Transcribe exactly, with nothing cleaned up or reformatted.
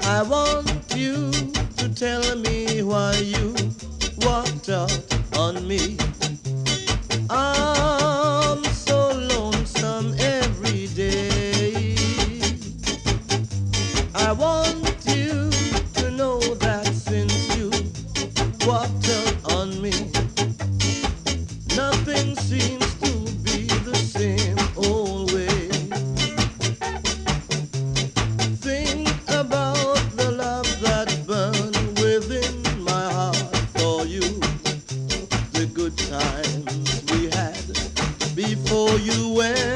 I want you to tell me why you walked out on me. I'm so lonesome every day. I want you to know that since you walked out on me, nothing seems to be the same old way. Think about the love that burned within my heart for you, the good times we had before you went.